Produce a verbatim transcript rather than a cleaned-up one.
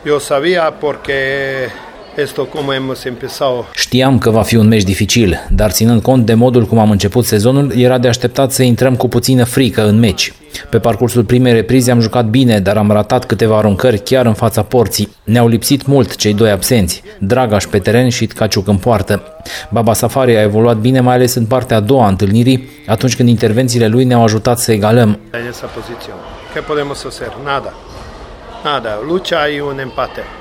Eu sabia porque esto como hemos empezado. Știam că va fi un meci dificil, dar ținând cont de modul cum am început sezonul, era de așteptat să intrăm cu puțină frică în meci. Pe parcursul primei reprize am jucat bine, dar am ratat câteva aruncări chiar în fața porții. Ne-au lipsit mult cei doi absenți, Dragaș pe teren și Tkaciuc în poartă. Baba Safari a evoluat bine, mai ales în partea a doua a întâlnirii, atunci când intervențiile lui ne-au ajutat să egalăm. În esa poziție. Ce putem să hacer? Nada. Nada. Lucha y un empate.